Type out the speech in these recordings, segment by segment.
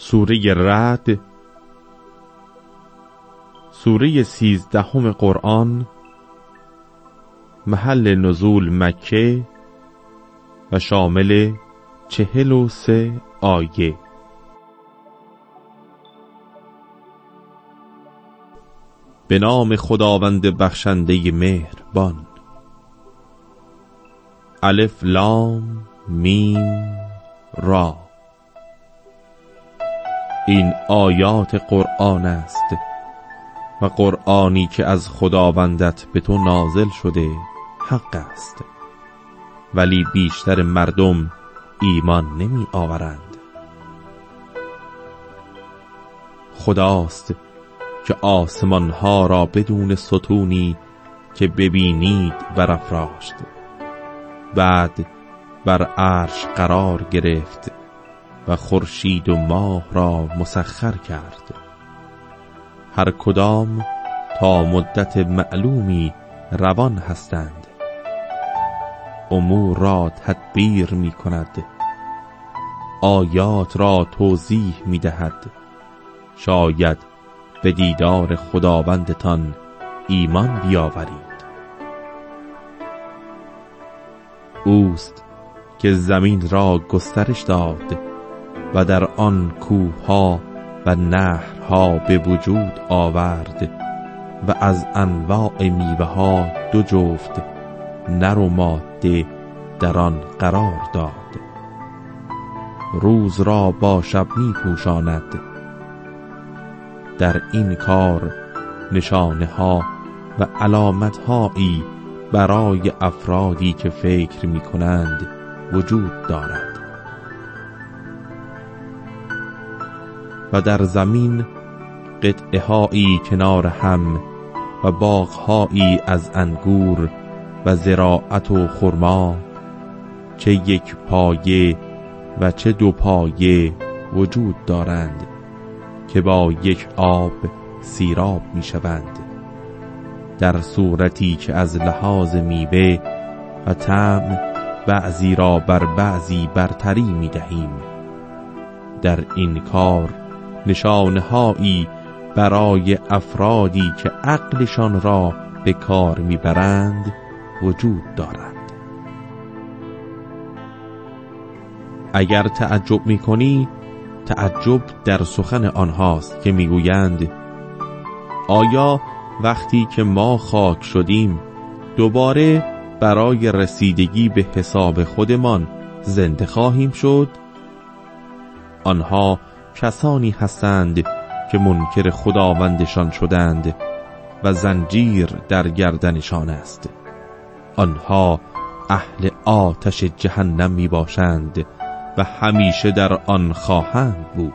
سوره رعد، سوره 13 قرآن، محل نزول مکه و شامل 43 آیه. به نام خداوند بخشنده مهربان. الف لام میم را. این آیات قرآن است و قرآنی که از خداوندت به تو نازل شده حق است، ولی بیشتر مردم ایمان نمی آورند. خداست که آسمانها را بدون ستونی که ببینید برافراشت، بعد بر عرش قرار گرفت و خورشید و ماه را مسخر کرد، هر کدام تا مدت معلومی روان هستند. امور را تدبیر می کند، آیات را توضیح می دهد، شاید به دیدار خداوندتان ایمان بیاورید. اوست که زمین را گسترش داد و در آن کوه‌ها و نهرها به وجود آورد و از انواع میوه‌ها 2 جفت نر و ماده در آن قرار داد. روز را با شب می پوشاند. در این کار نشانه ها و علامت هایی برای افرادی که فکر می کنند وجود دارد. و در زمین قطعه هایی کنار هم و باغ هایی از انگور و زراعت و خرما، چه 1 پایه و چه 2 پایه وجود دارند که با 1 آب سیراب می شوند، در صورتی که از لحاظ میوه و طعم بعضی را بر بعضی برتری می دهیم. در این کار نشانه‌هایی برای افرادی که عقلشان را به کار میبرند وجود دارد. اگر تعجب میکنی، تعجب در سخن آنهاست که میگویند آیا وقتی که ما خاک شدیم دوباره برای رسیدگی به حساب خودمان زنده خواهیم شد؟ آنها کسانی هستند که منکر خداوندشان شدند و زنجیر در گردنشان است. آنها اهل آتش جهنم می باشند و همیشه در آن خواهند بود.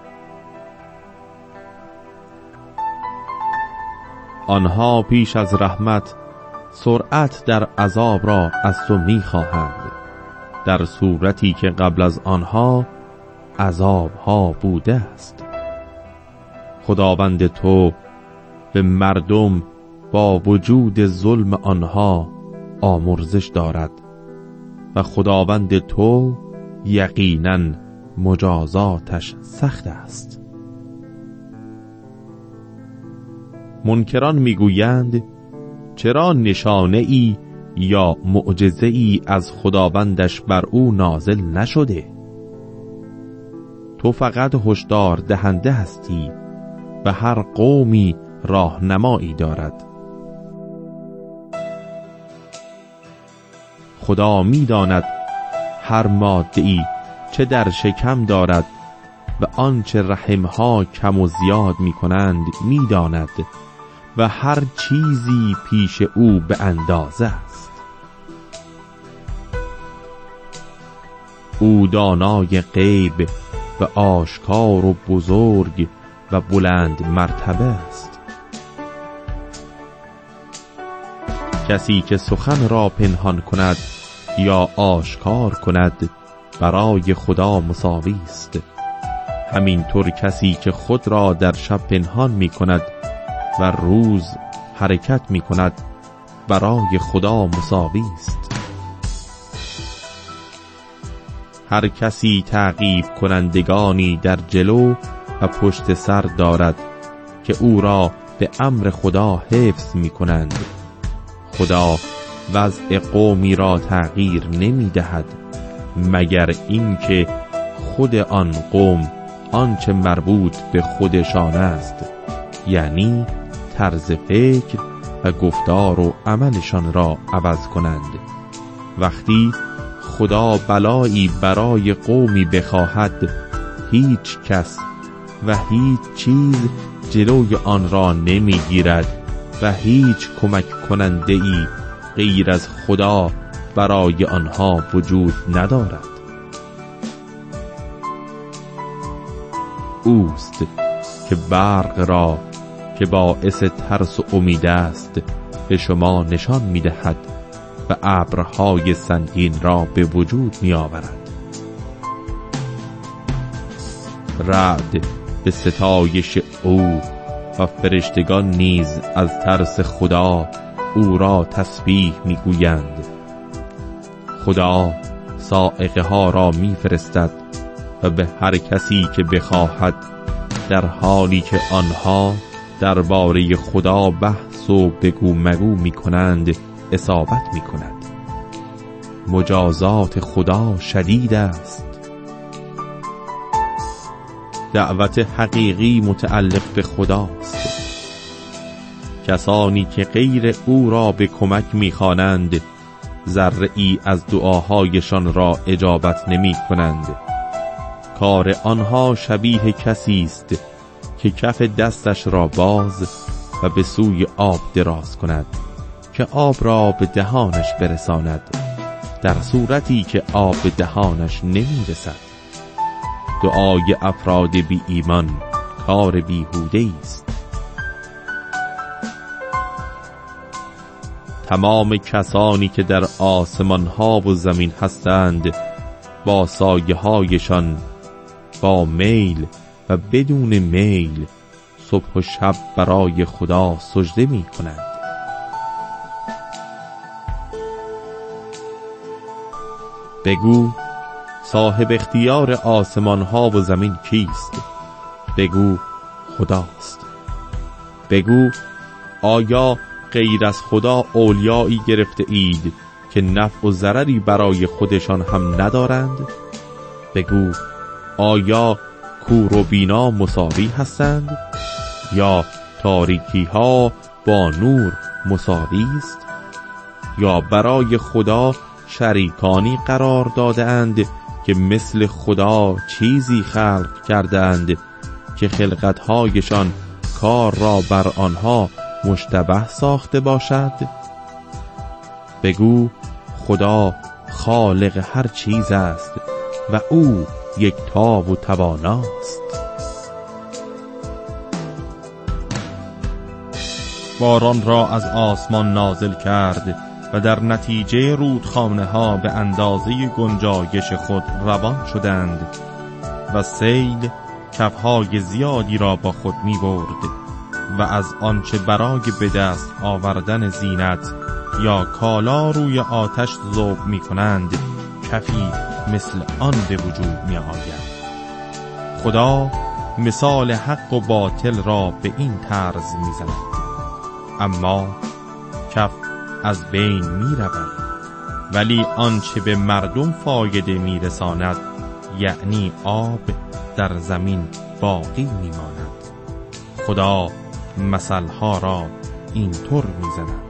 آنها پیش از رحمت سرعت در عذاب را از تو می خواهند، در صورتی که قبل از آنها عذاب ها بوده است. خداوند تو به مردم با وجود ظلم آنها آمرزش دارد و خداوند تو یقینا مجازاتش سخت است. منکران میگویند چرا نشانه ای یا معجزه ای از خداوندش بر او نازل نشده؟ تو فقط هشدار دهنده هستی و هر قومی راهنمایی دارد. خدا می‌داند هر ماده‌ای چه در شکم دارد و آنچه رحم‌ها کم و زیاد می‌کنند می‌داند و هر چیزی پیش او به اندازه است. او دانای غیب و آشکار و بزرگ و بلند مرتبه است. کسی که سخن را پنهان کند یا آشکار کند برای خدا مساوی است. همینطور کسی که خود را در شب پنهان می کند و روز حرکت می کند برای خدا مساوی است. هر کسی تعقیب کنندگانی در جلو و پشت سر دارد که او را به امر خدا حفظ می کنند. خدا وضع قومی را تغییر نمی دهد مگر اینکه خود آن قوم آنچه مربوط به خودشان است، یعنی طرز فکر و گفتار و عملشان را عوض کنند. وقتی خدا بلایی برای قومی بخواهد، هیچ کس و هیچ چیز جلوی آن را نمیگیرد و هیچ کمک کننده ای غیر از خدا برای آنها وجود ندارد. اوست که برق را که باعث ترس و امید است به شما نشان می‌دهد و ابرهای سنگین را به وجود می‌آورد. رعد به ستایش او و فرشتگان نیز از ترس خدا او را تسبیح می‌گویند. خدا صاعقه ها را می‌فرستد و به هر کسی که بخواهد، در حالی که آنها درباره خدا بحث و بگو مگو می‌کنند اصابت می‌کند. مجازات خدا شدید است. دعوت حقیقی متعلق به خداست. کسانی که غیر او را به کمک می‌خوانند، ذره‌ای از دعاهایشان را اجابت نمی‌کنند. کار آنها شبیه کسی است که کف دستش را باز و به سوی آب دراز کند که آب را به دهانش برساند، در صورتی که آب به دهانش نمی‌رسد. دعای افراد بی ایمان کار بیهوده است. تمام کسانی که در آسمان ها و زمین هستند با سایه هایشان، با میل و بدون میل، صبح و شب برای خدا سجده می کنند. بگو صاحب اختیار آسمان ها و زمین کیست؟ بگو خداست. بگو آیا غیر از خدا اولیایی گرفته اید که نفع و ضرری برای خودشان هم ندارند؟ بگو آیا کور و بینا مساوی هستند؟ یا تاریکی ها با نور مساوی است؟ یا برای خدا شریکانی قرار داده اند که مثل خدا چیزی خلق کردند که خلقتهایشان کار را بر آنها مشتبه ساخته باشد؟ بگو خدا خالق هر چیز است و او یکتا و تواناست. باران را از آسمان نازل کرد و در نتیجه رودخانه ها به اندازه گنجایش خود روان شدند و سیل کفهای زیادی را با خود می برد و از آنچه برای به دست آوردن زینت یا کالا روی آتش ذوب می کنند کفی مثل آن به وجود می آید. خدا مثال حق و باطل را به این طرز می زند، اما کف از بین می رود، ولی آنچه به مردم فایده می رساند، یعنی آب، در زمین باقی می ماند. خدا مثلها را اینطور می زند.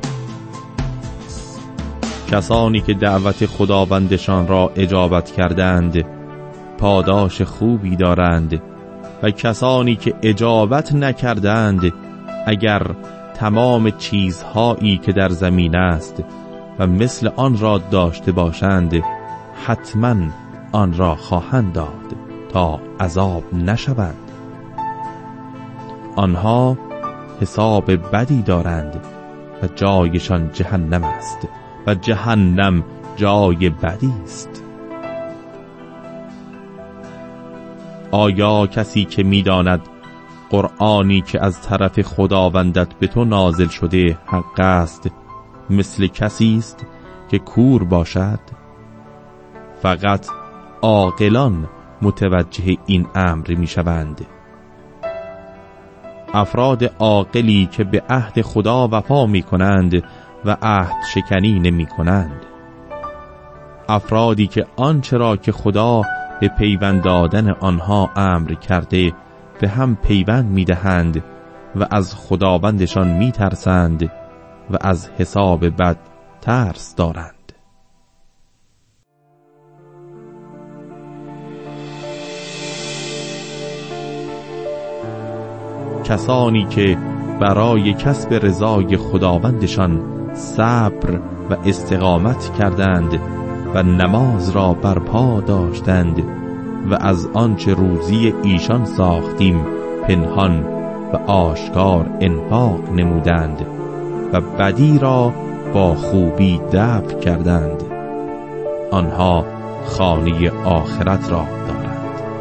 کسانی که دعوت خداوندشان را اجابت کردند پاداش خوبی دارند و کسانی که اجابت نکردند اگر تمام چیزهایی که در زمین است و مثل آن را داشته باشند حتما آن را خواهند داد تا عذاب نشوند. آنها حساب بدی دارند و جایشان جهنم است و جهنم جای بدی است. آیا کسی که می‌داند قرآنی که از طرف خداوندت به تو نازل شده حق است مثل کسی است که کور باشد؟ فقط عاقلان متوجه این امر میشوند. افراد عاقلی که به عهد خدا وفا میکنند و عهد شکنی نمیکنند. افرادی که آنچه را که خدا به پیوند دادن آنها امر کرده به هم پیوند میدهند و از خداوندشان میترسند و از حساب بد ترس دارند. کسانی که برای کسب رضای خداوندشان صبر و استقامت کردند و نماز را برپا داشتند و از آنچه روزی ایشان ساختیم پنهان و آشکار انفاق نمودند و بدی را با خوبی دفع کردند، آنها خانه آخرت را دارند.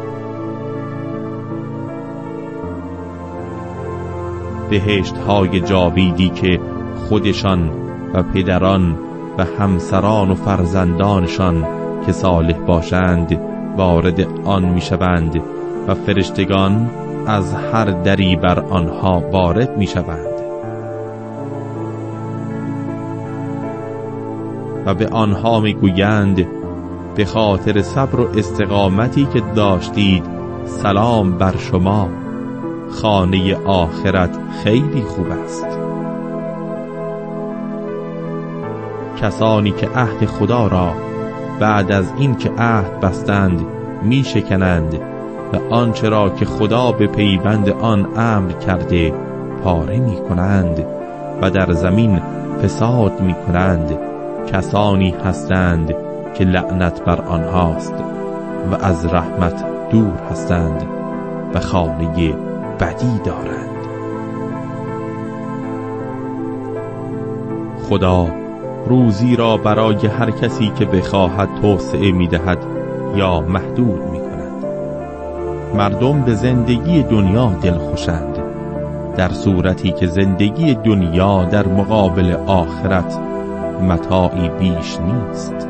بهشت‌های جاویدی که خودشان و پدران و همسران و فرزندانشان که صالح باشند وارد آن میشوند و فرشتگان از هر دری بر آنها وارد میشوند و به آنها میگویند به خاطر صبر و استقامتی که داشتید سلام بر شما، خانه آخرت خیلی خوب است. کسانی که عهد خدا را بعد از این که عهد بستند می شکنند و آنچه را که خدا به پیوند آن امر کرده پاره می کنند و در زمین فساد می کنند، کسانی هستند که لعنت بر آنهاست و از رحمت دور هستند و خانه بدی دارند. خدا روزی را برای هر کسی که بخواهد توسعه می‌دهد یا محدود می‌کند. مردم به زندگی دنیا دلخوشند، در صورتی که زندگی دنیا در مقابل آخرت متاعی بیش نیست.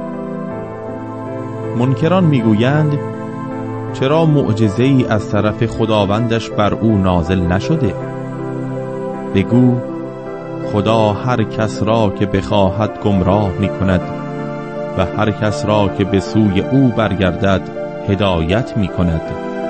منکران میگویند چرا معجزه‌ای از طرف خداوندش بر او نازل نشده؟ بگو خدا هر کس را که بخواهد گمراه می‌کند و هر کس را که به سوی او برگردد هدایت می‌کند.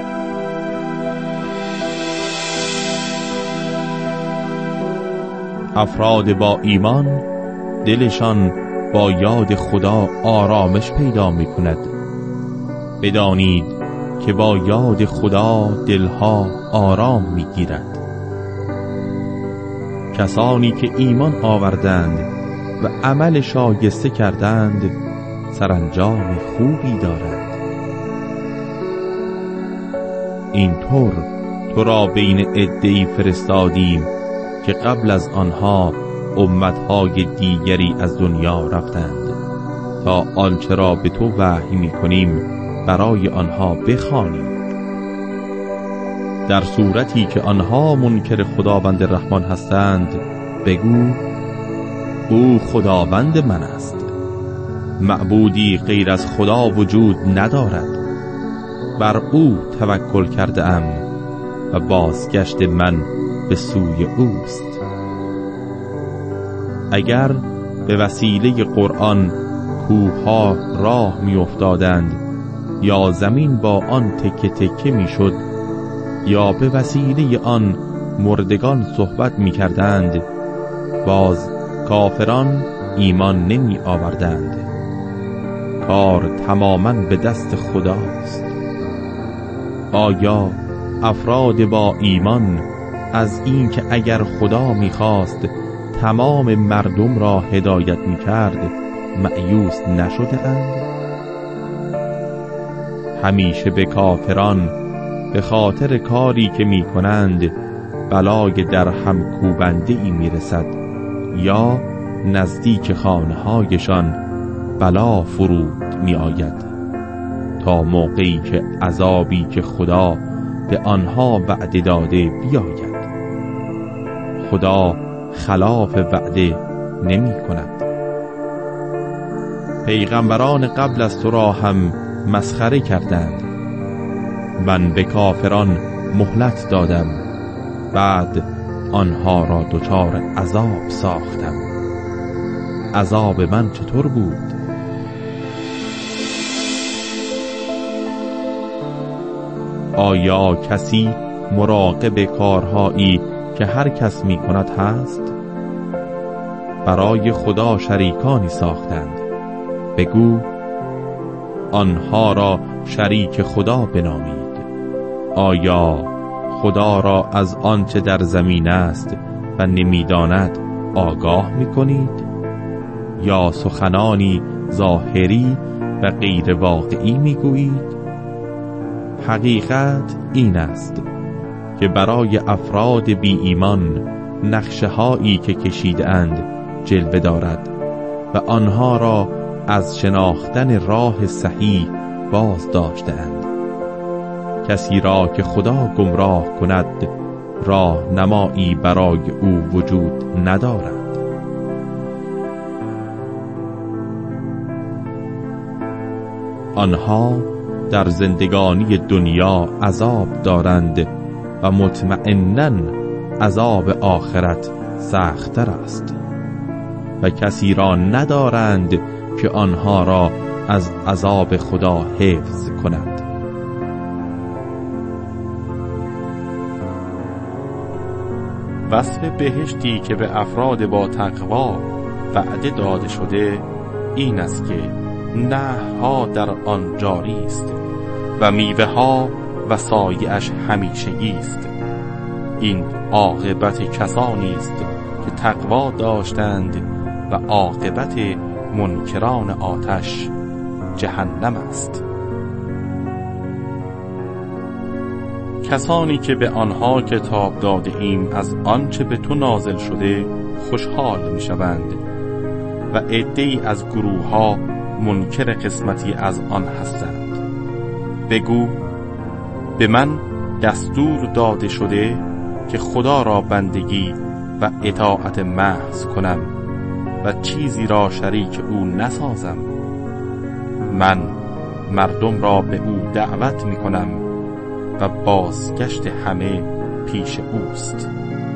افراد با ایمان دلشان با یاد خدا آرامش پیدا می‌کند. بدانید که با یاد خدا دلها آرام می‌گیرد. کسانی که ایمان آوردند و عمل شایسته کردند سرانجام خوبی دارند. اینطور تو را بین عده‌ای فرستادیم که قبل از آنها امتهای دیگری از دنیا رفتند تا آنچه را به تو وحی می‌کنیم برای آنها بخوانی. در صورتی که آنها منکر خداوند رحمان هستند بگو او خداوند من است، معبودی غیر از خدا وجود ندارد، بر او توکل کرده ام و بازگشت من به سوی اوست. اگر به وسیله قرآن کوه‌ها راه می افتادند یا زمین با آن تکه تکه می شد یا به وسیله آن مردگان صحبت می کردند، باز کافران ایمان نمی آوردند. کار تماماً به دست خداست. آیا افراد با ایمان از این که اگر خدا می خواست تمام مردم را هدایت می کرد مأیوس نشده اند؟ همیشه به کافران به خاطر کاری که می کنند بلای در هم کوبنده ای می رسد یا نزدیک خانه هایشان بلا فرود می آید تا موقعی که عذابی که خدا به آنها وعده داده بیاید. خدا خلاف وعده نمی کند. پیغمبران قبل از تو را هم مسخره کردند. من به کافران مهلت دادم، بعد آنها را دچار عذاب ساختم. عذاب من چطور بود؟ آیا کسی مراقب کارهایی که هر کس می کند هست؟ برای خدا شریکانی ساختند. بگو آنها را شریک خدا بنامید. آیا خدا را از آنچه در زمین است و نمیداند آگاه می کنید؟ یا سخنانی ظاهری و غیر واقعی می گویید؟ حقیقت این است که برای افراد بی ایمان نقشه هایی که کشیده اند جلوه دارد و آنها را از شناختن راه صحیح باز داشته اند. کسی را که خدا گمراه کند راه نمایی برای او وجود ندارد. آنها در زندگانی دنیا عذاب دارند و مطمئناً عذاب آخرت سخت‌تر است و کسی را ندارند که آنها را از عذاب خدا حفظ کند. وصف بهشتی که به افراد با تقوا وعده داده شده این است که نهرها در آن جاری است و میوه ها و سایه‌اش همیشگی است. این عاقبت کسانی است که تقوا داشتند و عاقبت منکران آتش جهنم است. کسانی که به آنها کتاب داده ایم از آنچه به تو نازل شده خوشحال می شوند و عده‌ای از گروه ها منکر قسمتی از آن هستند. بگو به من دستور داده شده که خدا را بندگی و اطاعت محض کنم و چیزی را شریک او نسازم. من مردم را به او دعوت می کنم و بازگشت همه پیش اوست.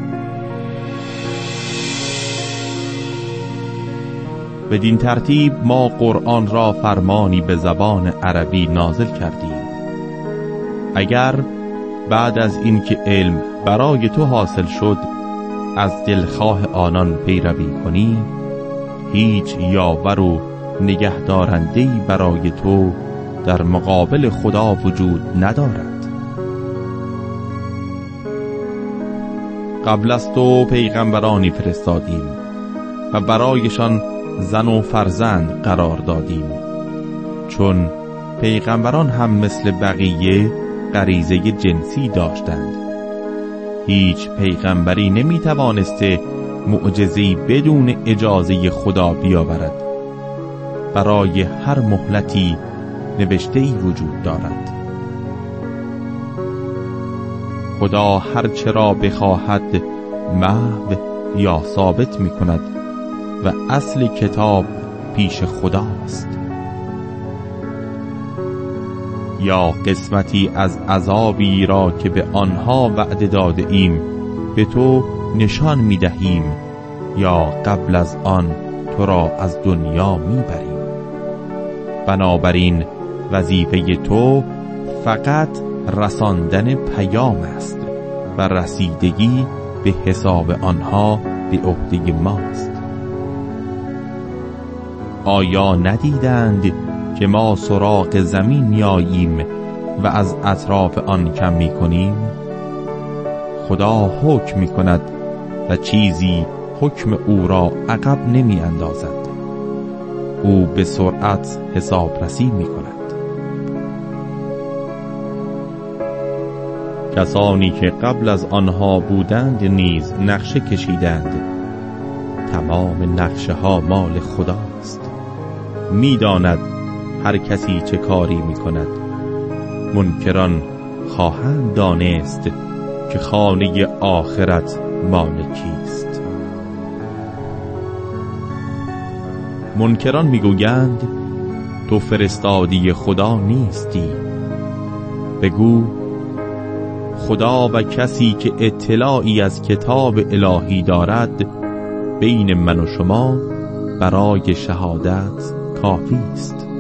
بدین ترتیب ما قرآن را فرمانی به زبان عربی نازل کردیم. اگر بعد از اینکه علم برای تو حاصل شد از دلخواه آنان پیروی کنی، هیچ یاور و نگهدارنده‌ای برای تو در مقابل خدا وجود ندارد. قبل از تو پیغمبرانی فرستادیم و برایشان زن و فرزند قرار دادیم، چون پیغمبران هم مثل بقیه غریزه جنسی داشتند. هیچ پیغمبری نمیتوانسته معجزه‌ای بدون اجازه خدا بیاورد. برای هر مهلتی نوشته‌ای وجود دارد. خدا هر چرا بخواهد محو یا ثابت می کند و اصل کتاب پیش خداست. یا قسمتی از عذابی را که به آنها وعده داده ایم به تو نشان می دهیم یا قبل از آن تو را از دنیا می بریم. بنابراین وظیفه تو فقط رساندن پیام است و رسیدگی به حساب آنها به عهده ماست. آیا ندیدند که ما سراغ زمین میاییم و از اطراف آن کم می کنیم؟ خدا حکم می کند و چیزی حکم او را عقب نمی اندازد. او به سرعت حسابرسی می کند. کسانی که قبل از آنها بودند نیز نقشه کشیدند. تمام نقشه ها مال خداست. میداند هر کسی چه کاری می کند. منکران خواهند دانست که خانه آخرت مال کیست. منکران میگویند تو فرستادی خدا نیستی. بگو خدا و کسی که اطلاعی از کتاب الهی دارد بین من و شما برای شهادت کافی است.